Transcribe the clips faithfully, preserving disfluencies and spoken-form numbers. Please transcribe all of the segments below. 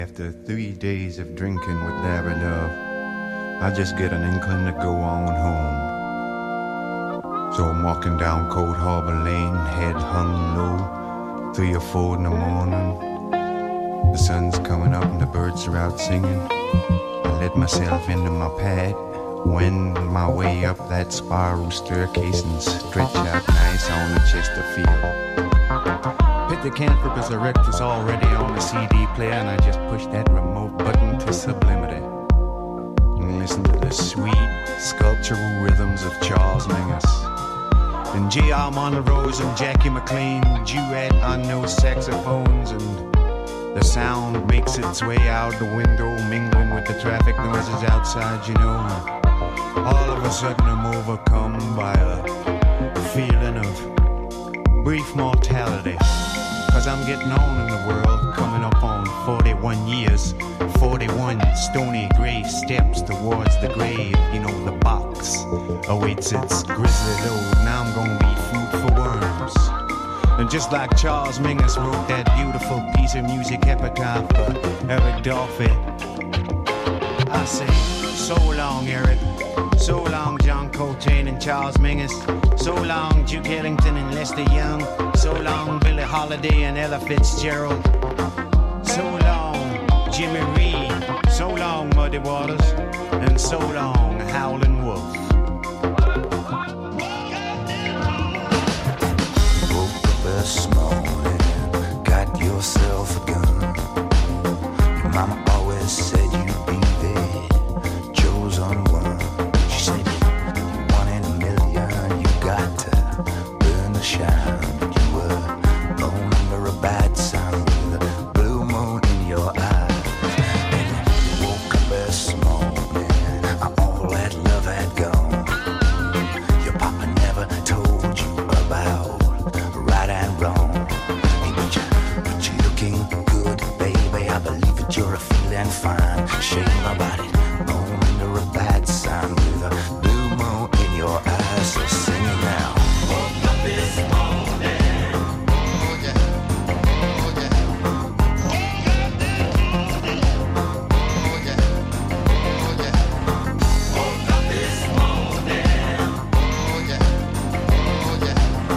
After three days of drinking with Larry Love, I just get an inkling to go on home. So I'm walking down Cold Harbor Lane, head hung low, three or four in the morning. The sun's coming up and the birds are out singing. I let myself into my pad, wend my way up that spiral staircase and stretch out nice on the Chesterfield. Pithecanthropus erectus already on the C D player, and I just push that remote button to sublimity and listen to the sweet sculptural rhythms of Charles Mingus and J R Monroe's and Jackie McLean duet on those saxophones, and the sound makes its way out the window, mingling with the traffic noises outside, you know. All of a sudden I'm overcome by a feeling of brief mortality. Cause I'm getting on in the world, coming up on forty-one years, forty-one stony gray steps towards the grave. You know, the box awaits its grisly load. Now I'm gonna be food for worms. And just like Charles Mingus wrote that beautiful piece of music epitaph for Eric Dolphy, I say, so long, Eric. So long, John Coltrane and Charles Mingus. So long, Duke Ellington and Lester Young. So long, Billie Holiday and Ella Fitzgerald. So long, Jimmy Reed. So long, Muddy Waters. And so long, Howlin' Wolf. Woke up this morning, got yourself a gun. Your mama always said you'd be the chosen one. She said you're one in a million, you got to burn the shine. But you were born under a bad sun with a blue moon in your eyes. And you woke up this morning, all that love had gone. Your papa never told you about right and wrong. Hey, but you, but you looking good, baby. I believe that you're a feeling fine. Shake my body, born under a bad sign with a blue moon in your eyes. So sing it now. Woke up this morning. Oh yeah, oh yeah. Woke up this morning. Oh yeah, oh yeah. Woke up this morning. Oh yeah, oh yeah.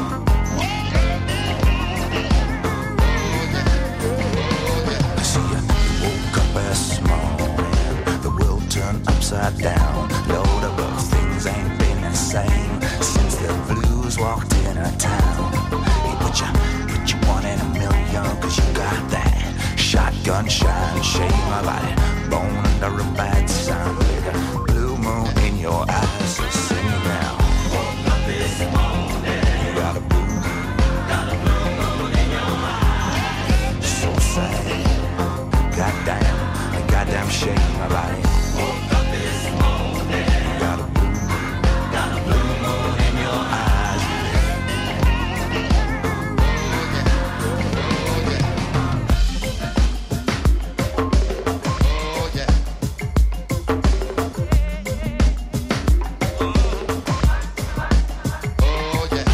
See ya, woke up this morning, the world turned upside down. Lord, above things ain't been the same since the blues walked in our town. Hey, but you, but you one in a million, cause you got that shotgun shine. Shake my body, born under a bad sign with a blue moon in your eyes. So sing it now. Woke up this morning, you got a blue, got a blue moon in your eyes. So sad. Goddamn, goddamn shake my body. Woke up this morning. Got a blue, got a blue moon in your eyes. Oh yeah. Oh yeah.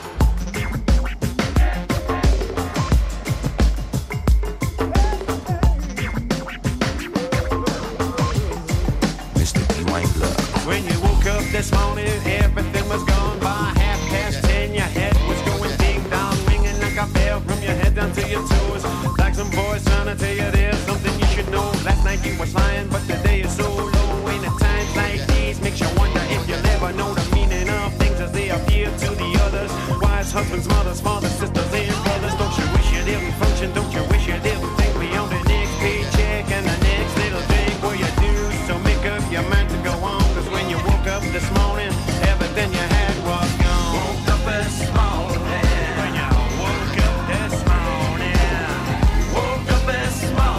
Mister Dwayne Love. When you woke up this morning, everything was gone. By half past ten, your head was going ding dong, ringing like a bell from your head down to your toes. Like some boys trying to tell you there's something you should know. Last night you was flying, but today is so low. And at times like these makes you wonder if you'll ever know the meaning of things as they appear to the others. Wives, husbands, mothers, fathers, sisters, and brothers. Don't you wish you didn't function? Don't you wish you didn't think beyond the next paycheck and the next little drink? Well, you do, so make up your mind to go on. Cause when you woke up this morning, everything you had was gone. Woke up this morning. When you woke up this morning. Woke up this morning.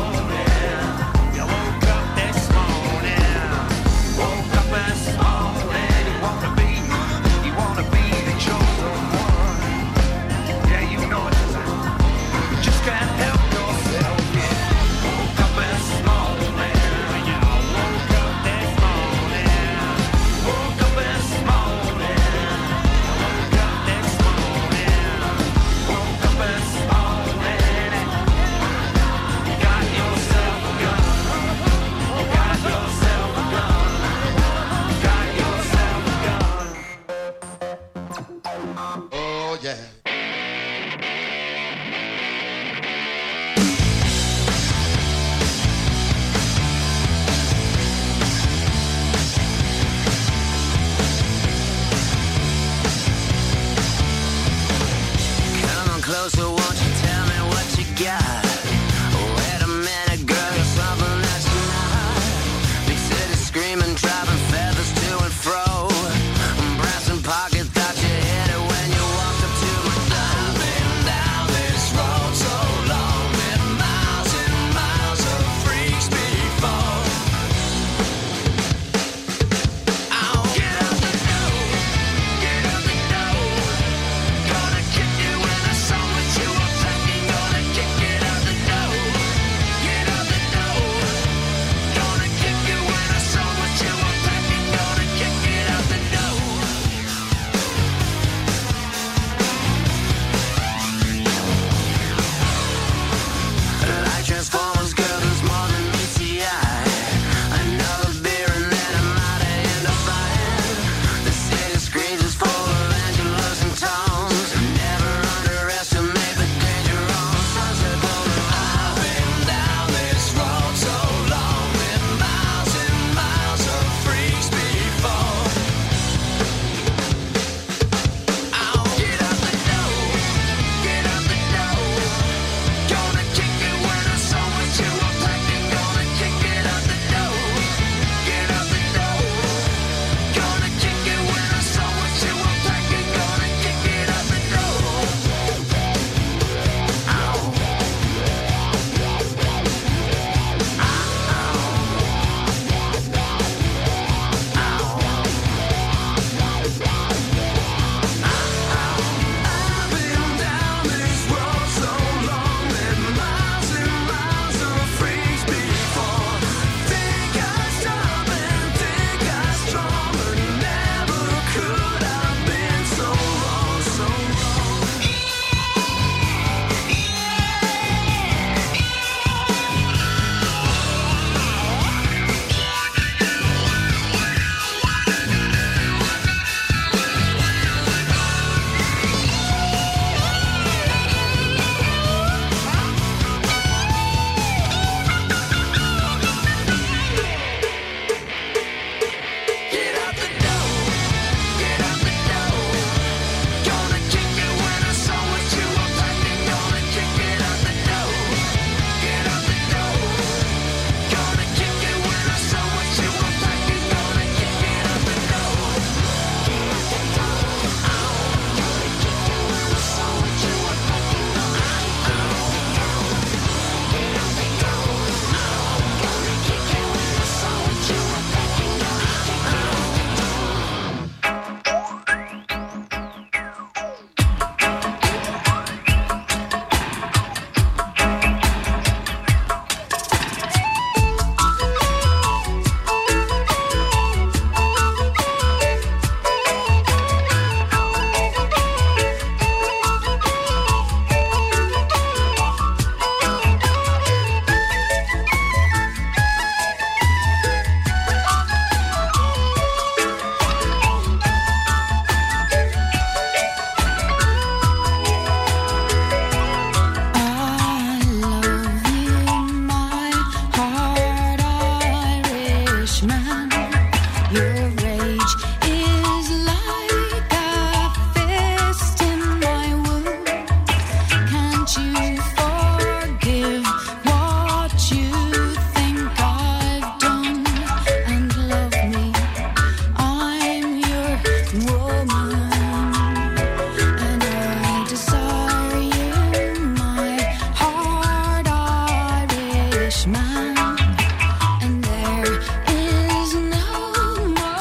Man, and there is no more.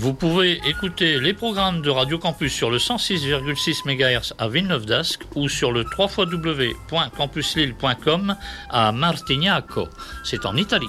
Vous pouvez écouter les programmes de Radio Campus sur le cent six virgule six mégahertz à Villeneuve-d'Ascq ou sur le w w w point campus lille point com à Martignaco. C'est en Italie.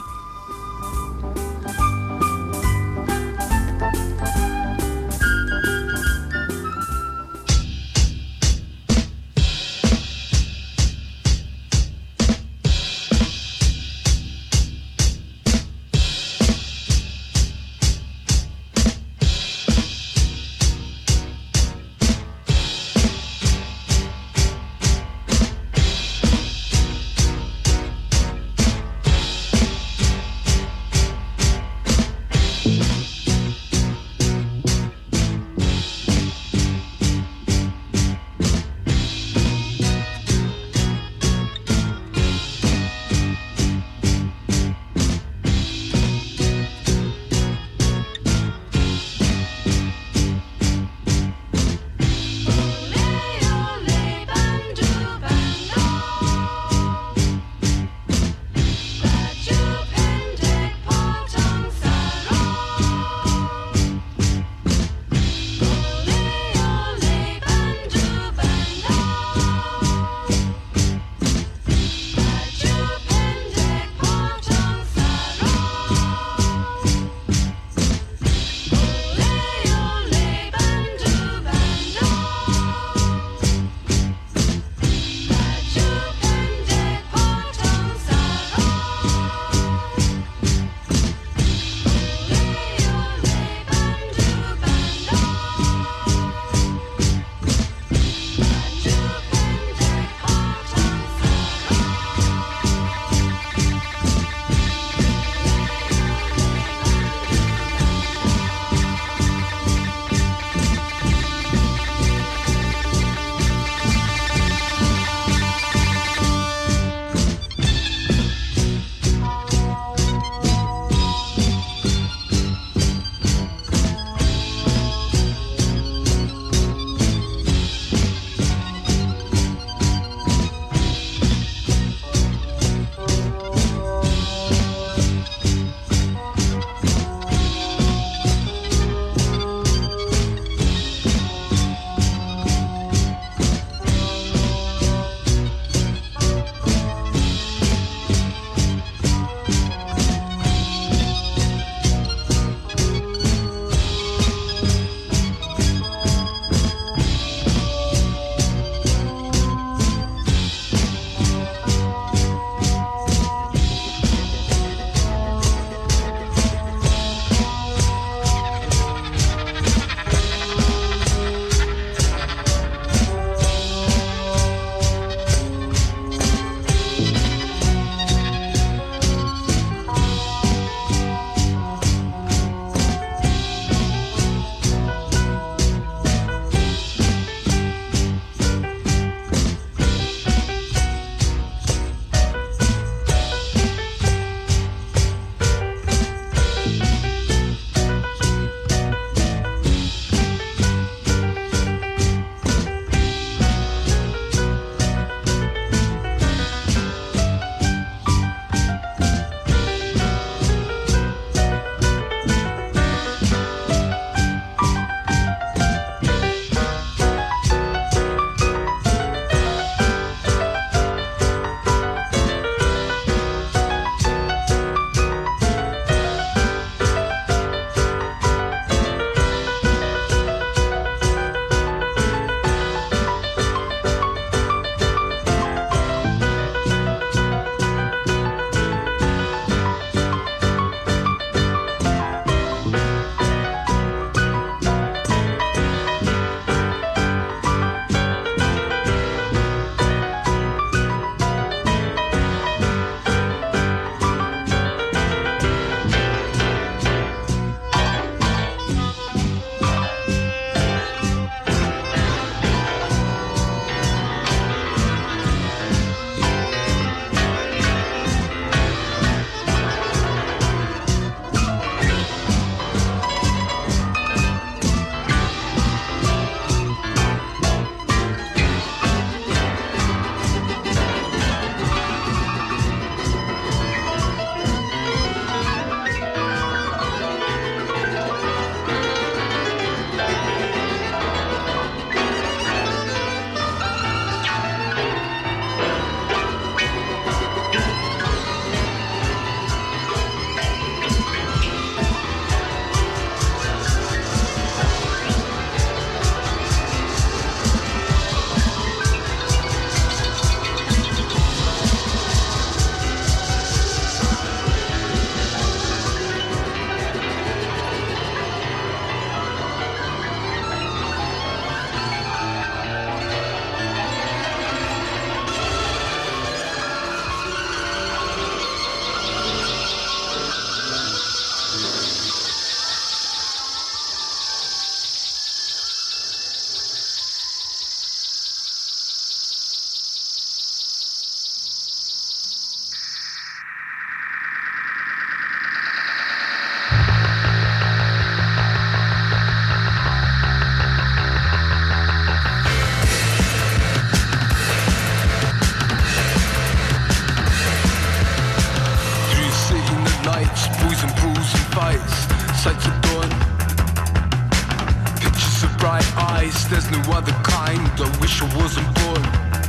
nights, boys and brawls and fights, sights of dawn. Pictures of bright eyes, there's no other kind. I wish I wasn't born.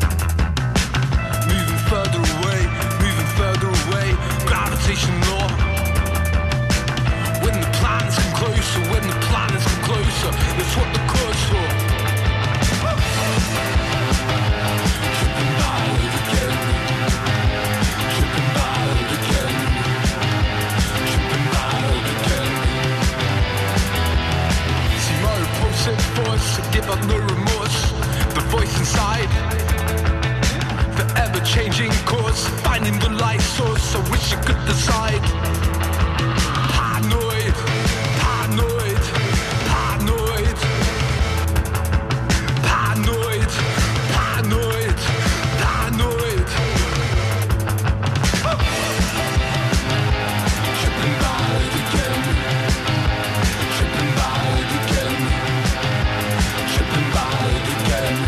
Moving further away, moving further away, gravitation law. When the planets come closer, when the planets come closer, that's what the code's for. Tripping ballad again, tripping ballad again, tripping ballad again. See my repulsive force, I give up no remorse. The voice inside, the ever-changing course, finding the light source. I wish I could decide. Paranoid, paranoid, paranoid, paranoid, paranoid, paranoid. Tripping ballad again, tripping ballad again, tripping ballad again.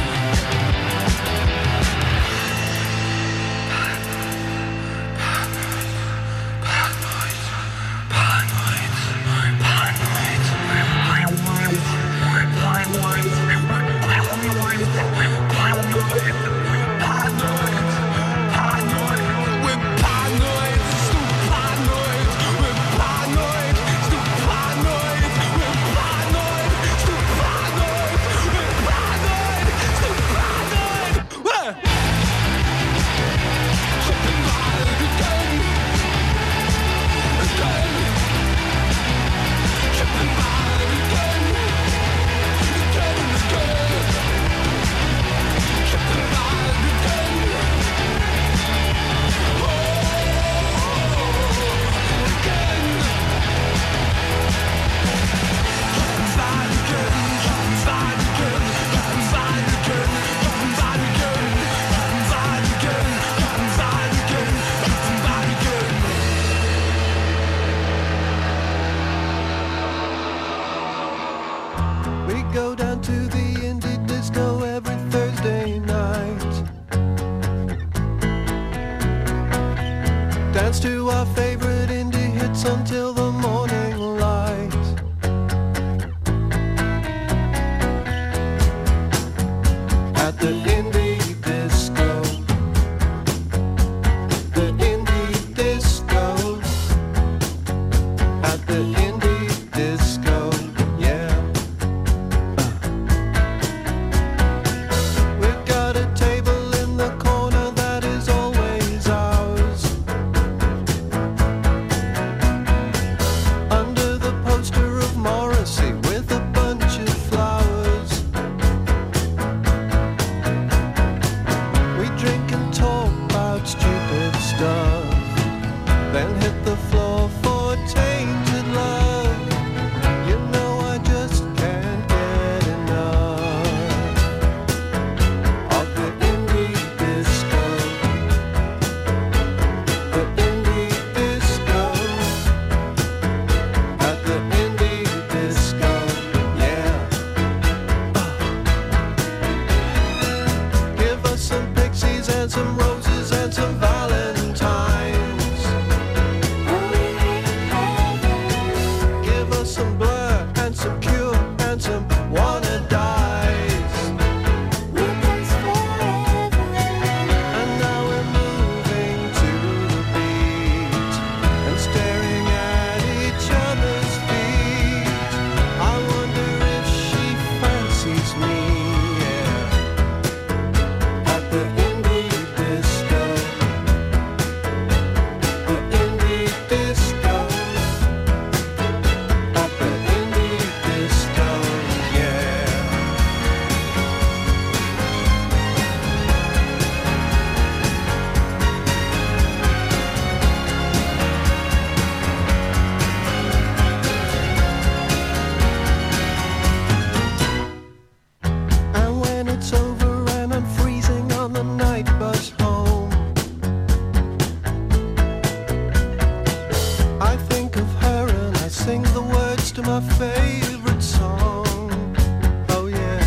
my favorite song. Oh yeah,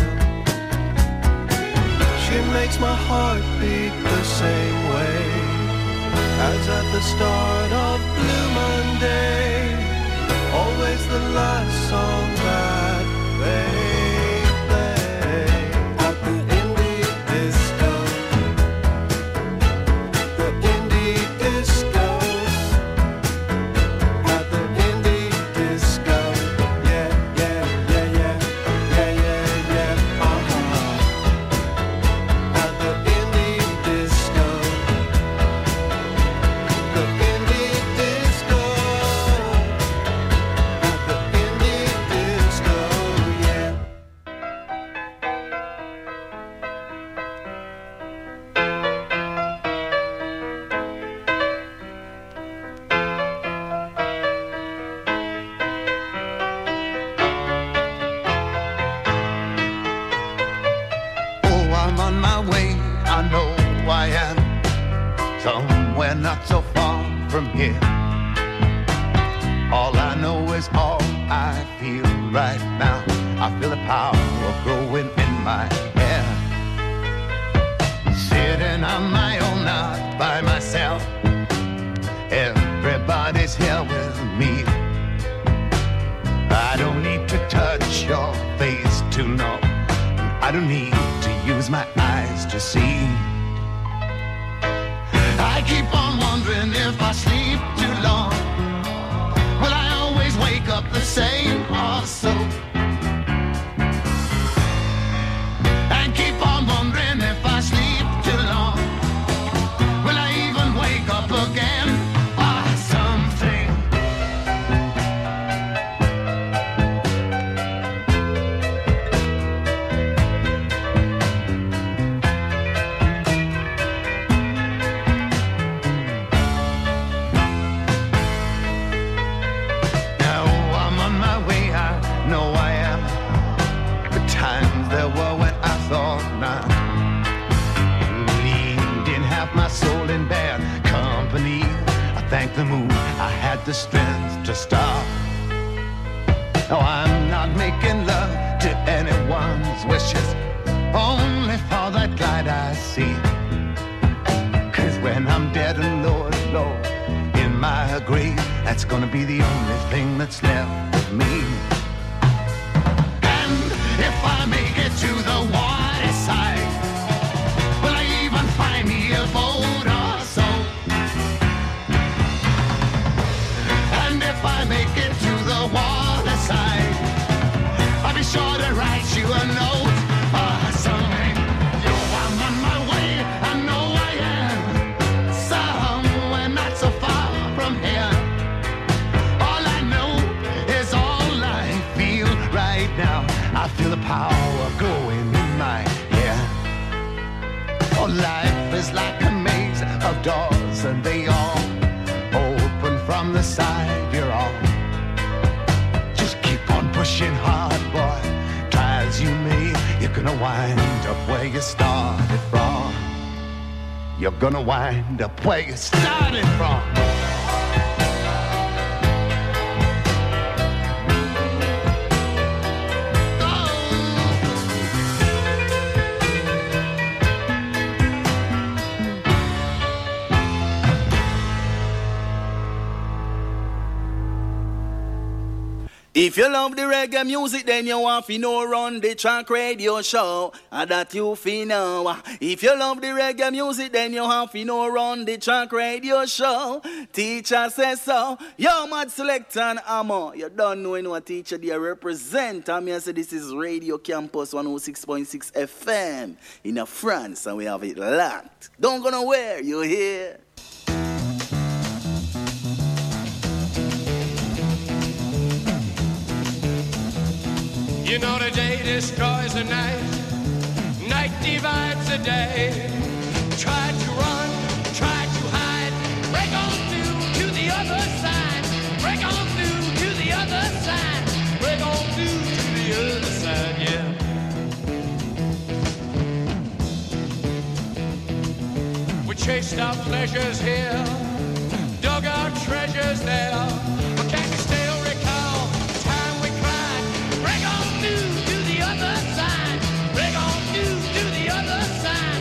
she makes my heart beat the same way as at the start of Blue Monday. here. All I know is all I feel right now. I feel the power growing in my hair. Sitting on my own, not by myself. Everybody's here with me. I don't need to touch your face to know. I don't need to use my eyes to see. I keep on wondering if I sleep too long, will I always wake up the same or so? And keep on wondering if I sleep too long, will I even wake up again or something? Thank the moon, I had the strength to stop. No, I'm not making love to anyone's wishes, only for that light I see. Cause when I'm dead and low and low in my grave, that's gonna be the only thing that's left of me. And if I make it to the water side, will I even find me a boat or so? If I make it to the water side, I'll be sure to write you a note or something. Yo, I'm on my way, I know I am, somewhere not so far from here. All I know is all I feel right now. I feel the power going in my hair. Oh, life is like a maze of doors, and they all open from the side you're on. Just keep on pushing hard, boy. Try as you may, you're gonna wind up where you started from. You're gonna wind up where you started from. If you love the reggae music, then you want to know run the track radio show, and that you feel know. If you love the reggae music, then you have to know run the track radio show. Teacher says so. Yo, Mad Selector and Amo, you don't know what teacher they represent. I mean, I say this is Radio Campus one oh six point six F M in France, and we have it locked. Don't go nowhere, you hear? You know the day destroys the night, night divides the day. Try to run, try to hide, break on through to the other side, break on through to the other side, break on through to the other side, yeah. We chased our pleasures here, dug our treasures there, but can you still recall the time we cried? Break on through to the other side, break on through to the other side.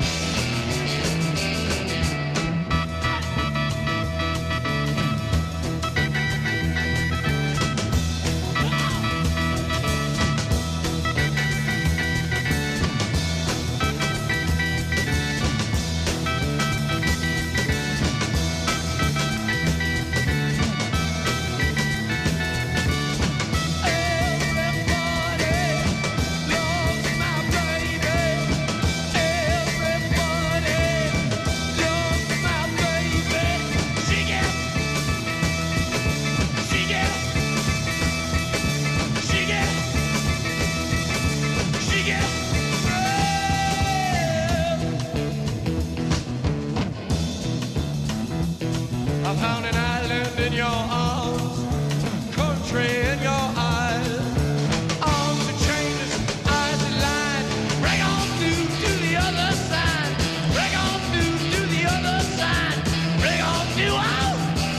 I found an island in your arms, country in your eyes, arms that changes, eyes that line. Break on through to the other side, break on through to the other side, break on through out.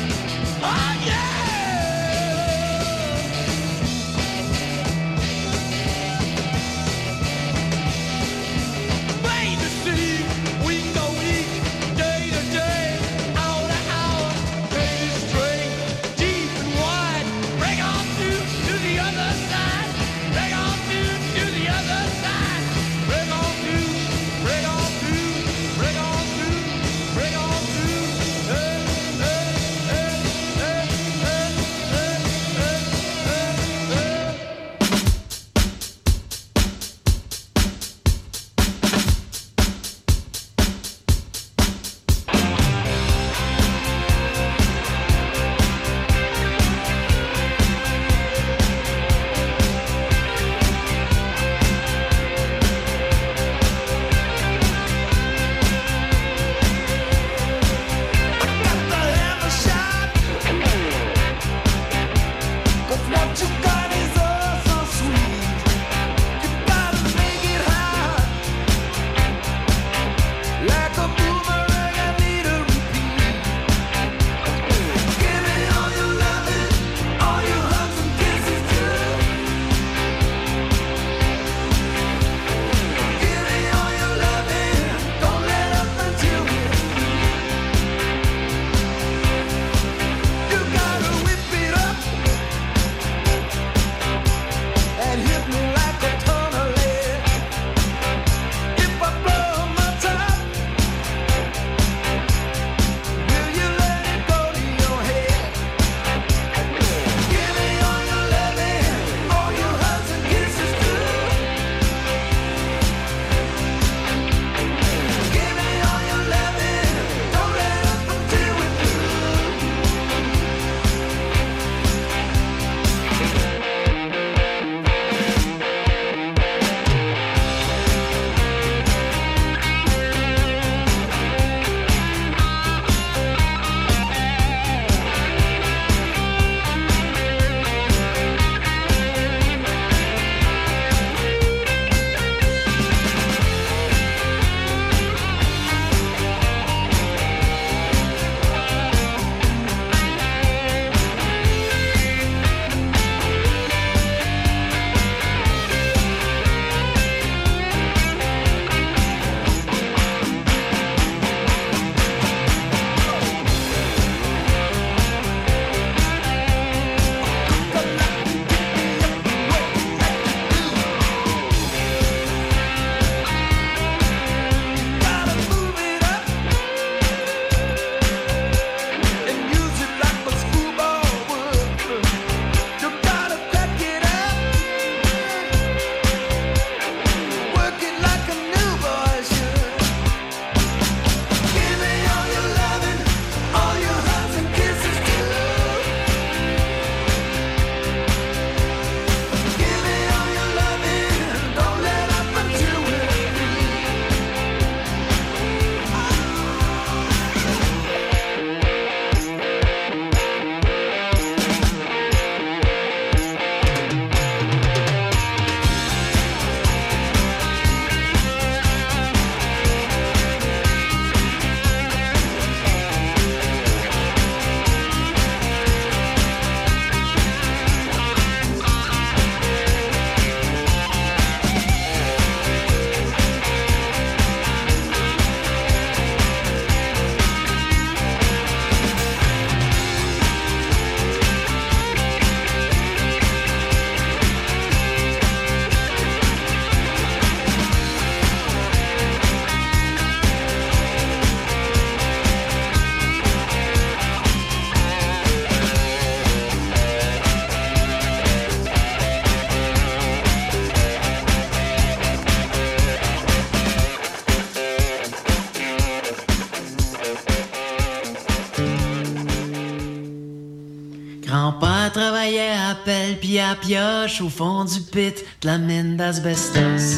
Grand-père travaillait à pelle pis à pioche au fond du pit de la mine d'asbestos.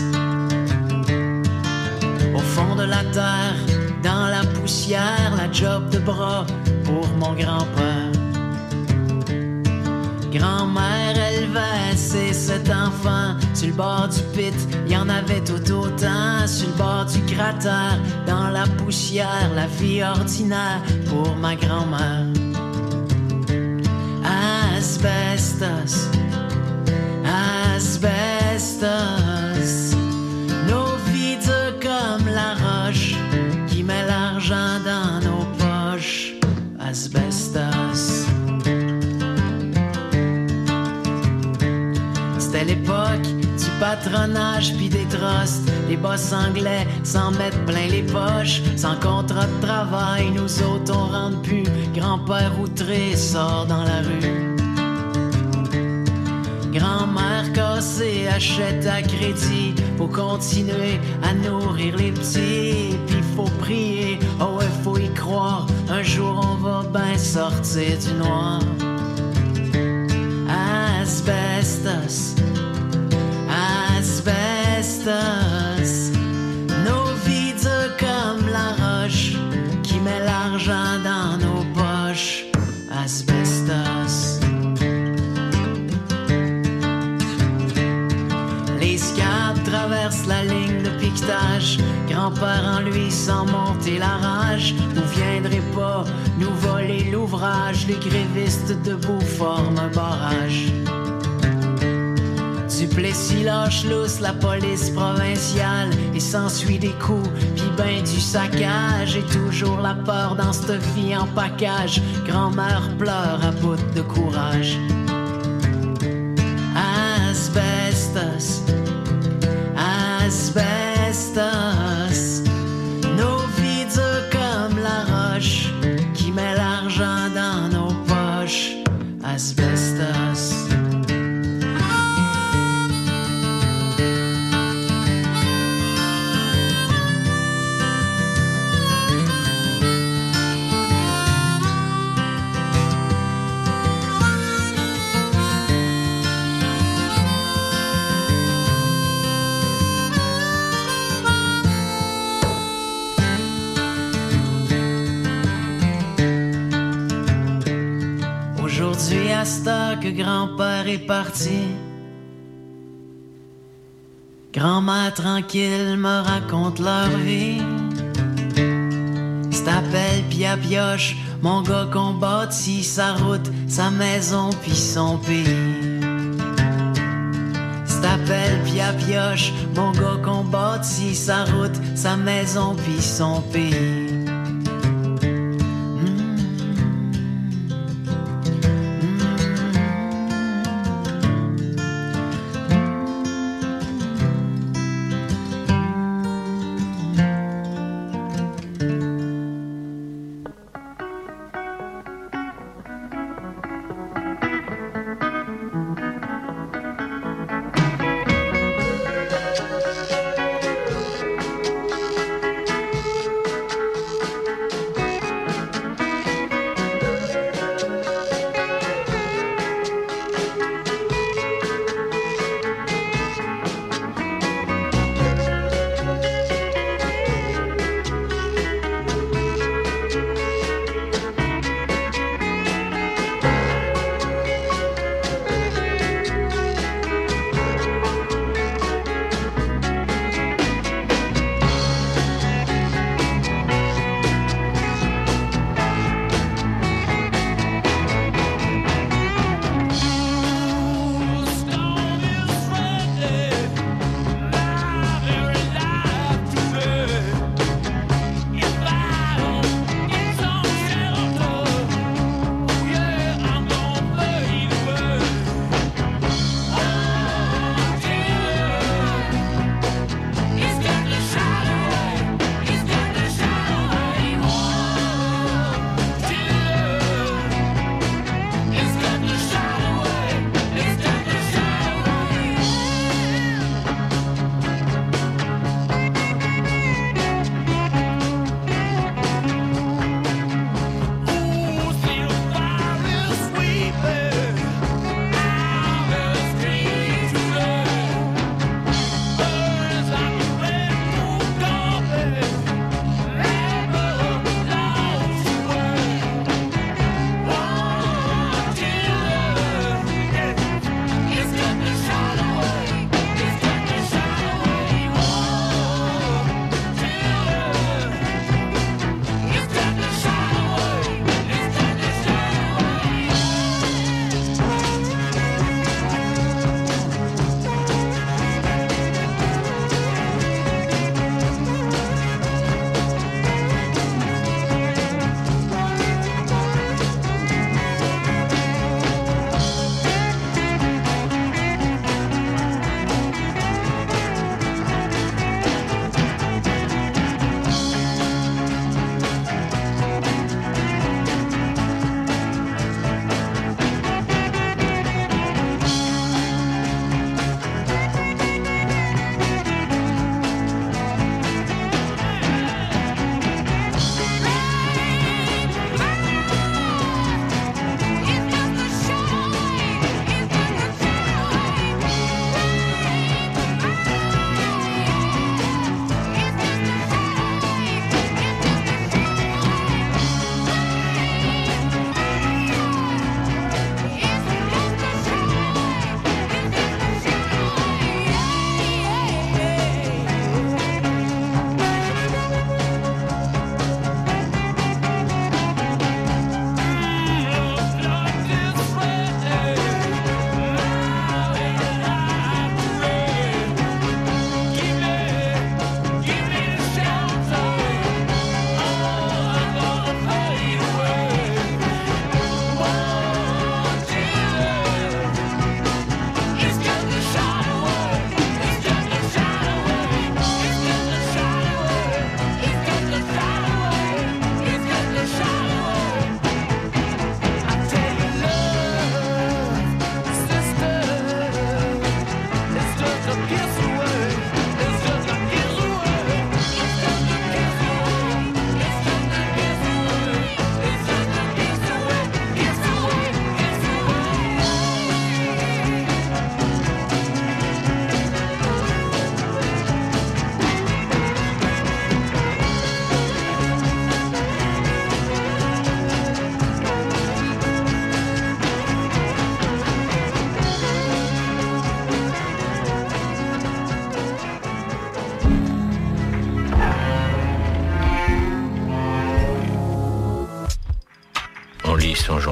Au fond de la terre, dans la poussière, la job de bras pour mon grand-père. Grand-mère élevait ses sept enfants. Sur le bord du pit, y en avait tout autant. Sur le bord du cratère, dans la poussière, la vie ordinaire pour ma grand-mère. Asbestos, asbestos, nos vies dures comme la roche qui met l'argent dans nos poches. Asbestos. C'était l'époque du patronage pis des trusts. Les boss anglais s'en mettent plein les poches. Sans contrat de travail, nous autres on rentre plus. Grand-père outré sort dans la rue. Grand-mère cassée achète à crédit pour continuer à nourrir les petits. Puis faut prier, oh ouais, faut y croire. Un jour on va ben sortir du noir. Asbestos, asbestos, nos vies dures comme la roche qui met l'argent dans nos poches. Asbestos. Les scabs traversent la ligne de piquetage. Grand-père en lui sans monter la rage. Vous viendrez pas nous voler l'ouvrage. Les grévistes debout forment un barrage. Duplessis lâche lousse la police provinciale et s'ensuit des coups, pis ben du saccage. Et toujours la peur dans cette vie en package. Grand-mère pleure à bout de courage. Asbestos, asbestos, nos vies dures comme la roche qui met l'argent dans nos poches. Asbestos. Aujourd'hui, à ce temps que grand-père est parti, grand-mère tranquille me raconte leur vie. C'est à pelle pis à pioche, mon gars qu'on bâtit sa route, sa maison pis son pays. C'est à pelle pis à pioche, mon gars qu'on bâtit sa route, sa maison pis son pays.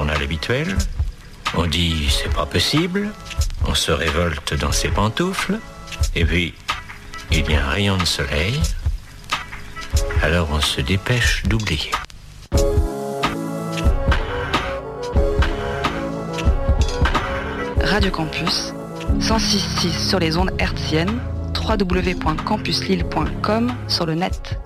journal habituel. On dit c'est pas possible. On se révolte dans ses pantoufles. Et puis, il y a un rayon de soleil. Alors on se dépêche d'oublier. Radio Campus, cent six virgule six sur les ondes hertziennes, w w w point campus lille point com sur le net.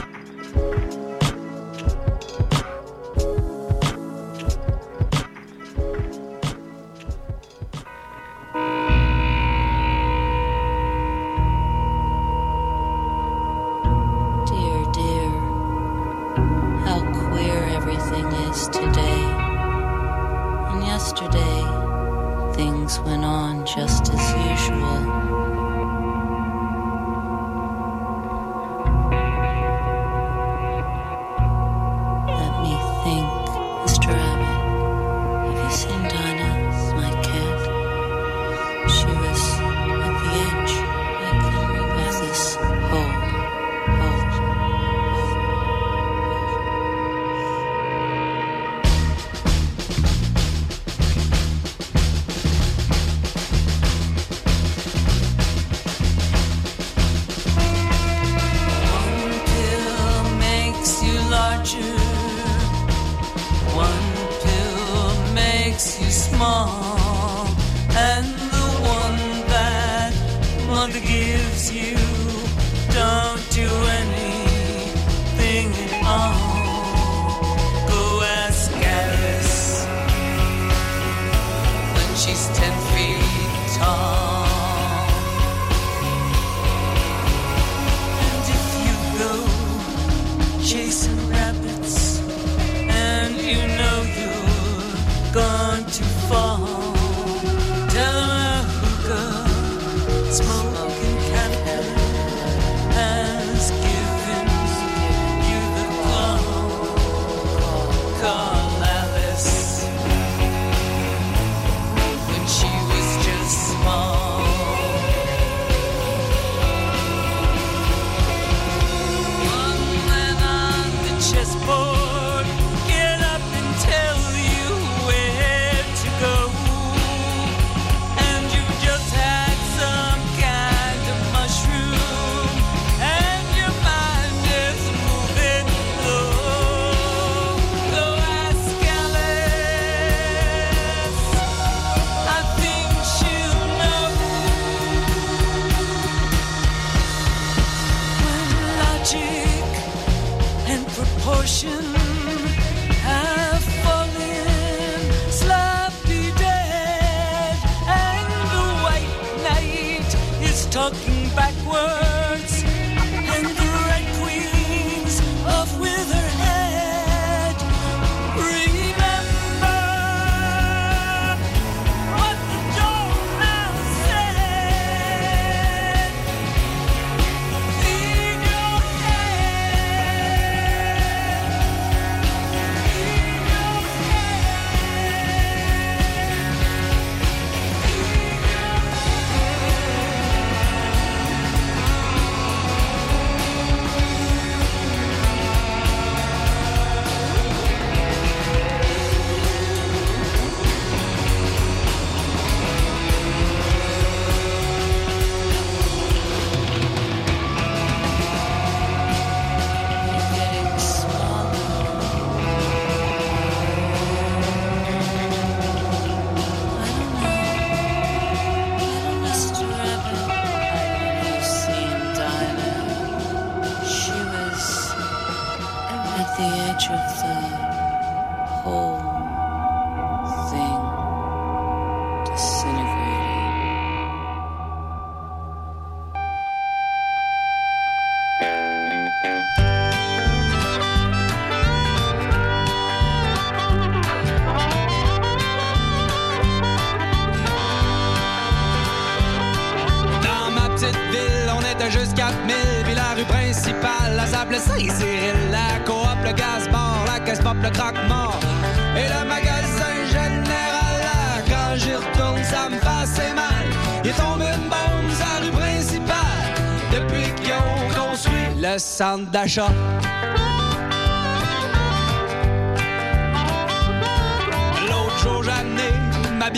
Juste quatre mille, puis la rue principale, la s'appelait Saint-Cyril, la coop, le gaz-bar, la caisse pop, le croque-mort, et le magasin général, là, quand j'y retourne, ça me fait assez mal. Il tombe une bombe sur la rue principale, depuis qu'ils ont construit le centre d'achat.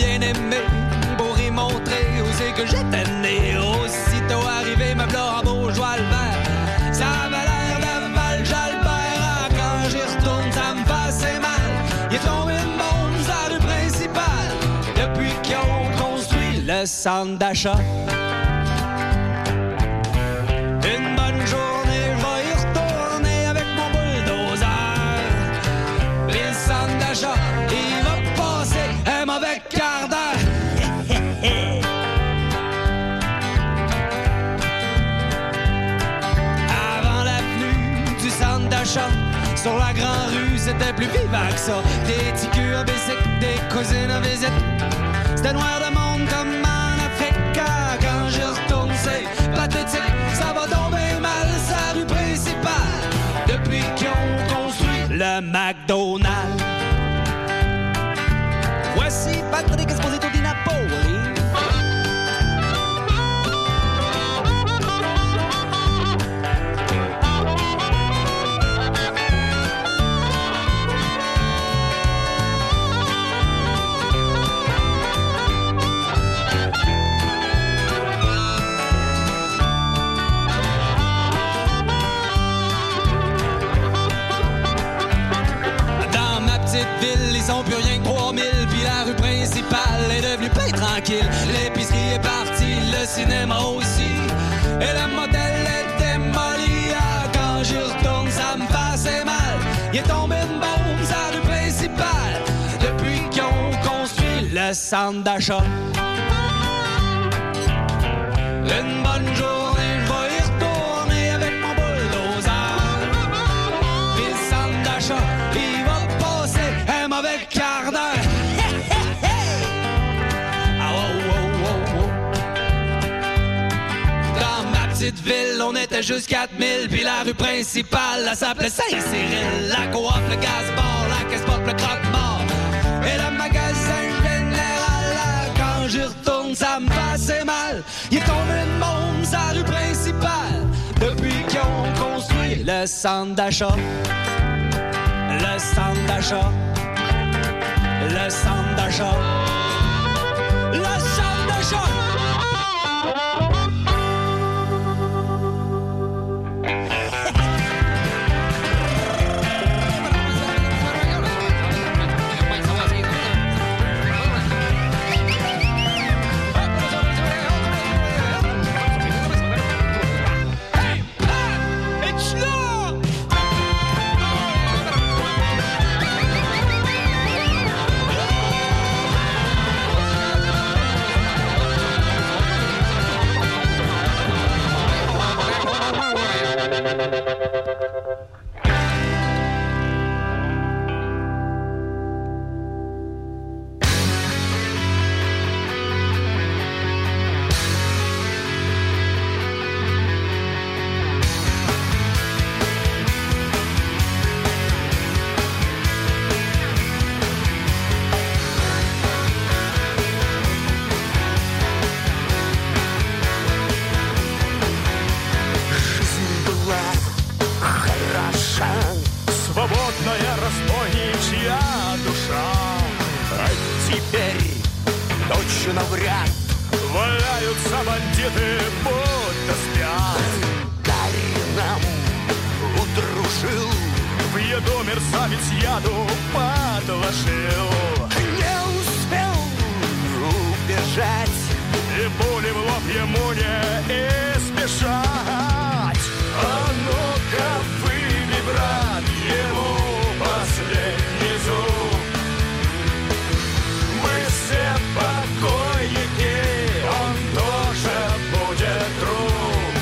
bien-aimé pour y montrer où c'est que j'étais né. Aussitôt arrivé, me v'là en bourgeois le vert. Ça avait l'air de Val-Jalbert. Ah, quand j'y retourne, ça me passait mal. Il est tombé une bombe sur la rue principale depuis qu'ils ont construit le centre d'achat. Une bonne journée, je vais y retourner avec mon bulldozer. Puis le centre d'achat, il va passer un mauvais quart d'heure. Avant l'avenue du centre d'achat, sur la grande rue, c'était plus vivant que ça. Des ticus à bicycle, des cousines à visite. C'était noir de monde comme en Afrique. Quand j'y retourne, c'est pathétique. Ça va tomber mal, sa rue principale depuis qu'ils ont construit le McDonald's. Voici Patrick Esposito di Napoli. Ville, ils sont plus rien que trois mille, puis la rue principale est devenue bien tranquille. L'épicerie est partie, le cinéma aussi, et le motel est démoli. Ah, quand j'y retourne, ça me passait mal. Il est tombé une bombe sur la rue principale depuis qu'ils ont construit le centre d'achat. Une bonne journée, je vais y retourner avec mon bulldozer. Puis le centre d'achat, il va avec quart d'heure. Ah, oh, oh, oh, oh. Dans ma petite ville, on était juste quatre mille, puis la rue principale, elle s'appelait Saint-Cyril. La coop, le gaz-bar, la caisse-pop, le croque-mort, et le magasin général. Là, quand j'y retourne, ça me passait mal. Il est tombé une bombe sur la rue principale depuis qu'ils ont construit le centre d'achat. Le centre d'achat. Le centre d'achat. Le centre d'achat. Свободная разбойничья душа. А теперь точно вряд валяются бандиты, будто спят. Дарь нам удружил, в еду мерзавец яду подложил. Не успел убежать, и пули в лоб ему не избежать. А ну-ка выбей, брат, ему последний зуб. Мы все покойники, он тоже будет труп.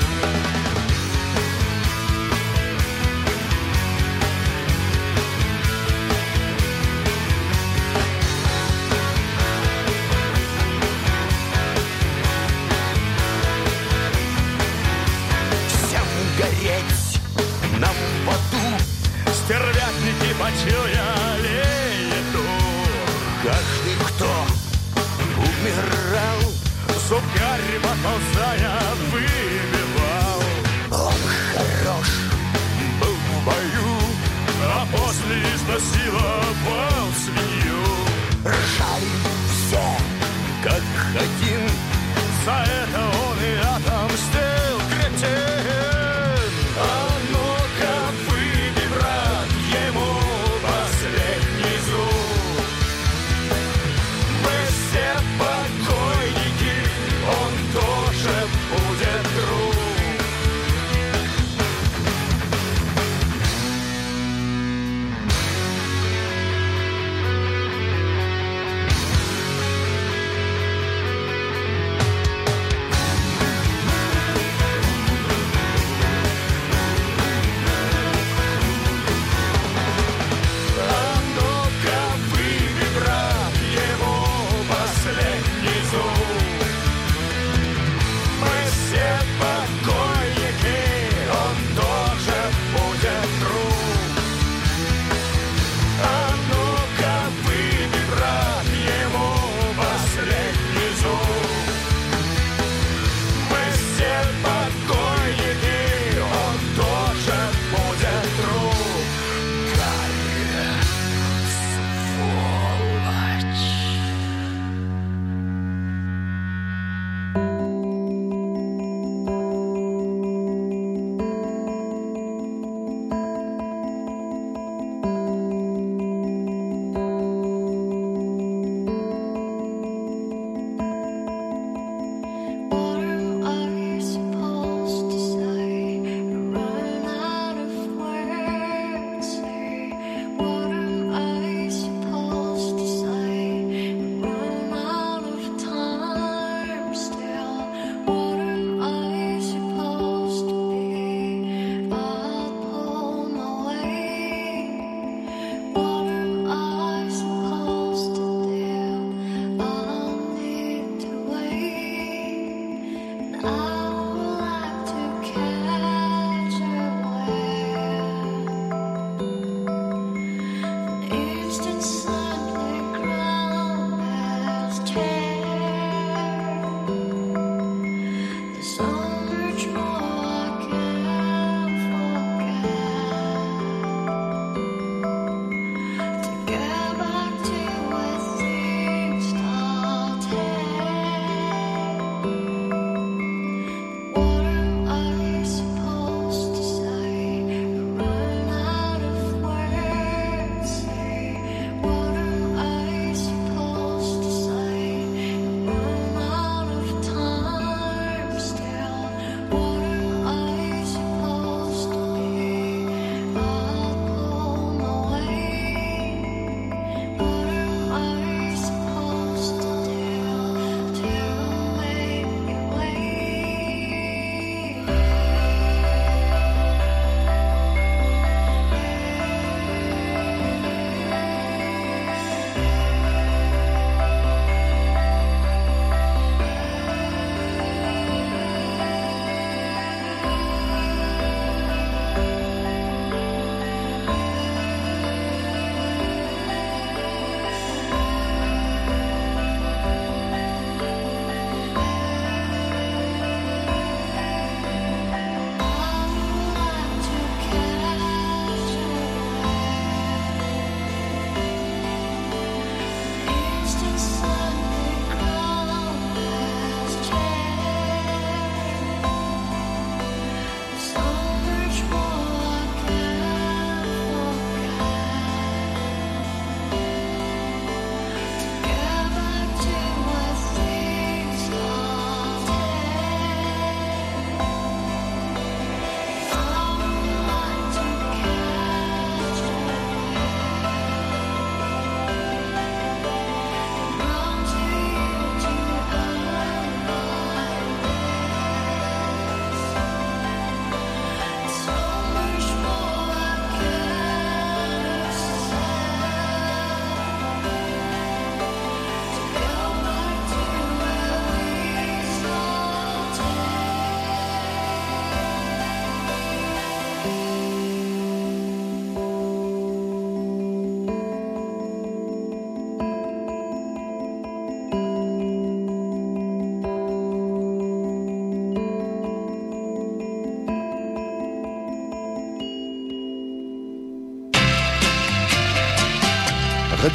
Всем гореть нам в аду, стервятники почуяли еду. Каждый, кто умирал, зубкарь поползая выбивал. Он хорош был в бою, а после изнасиловал свинью. Ржали все один. За это он и ата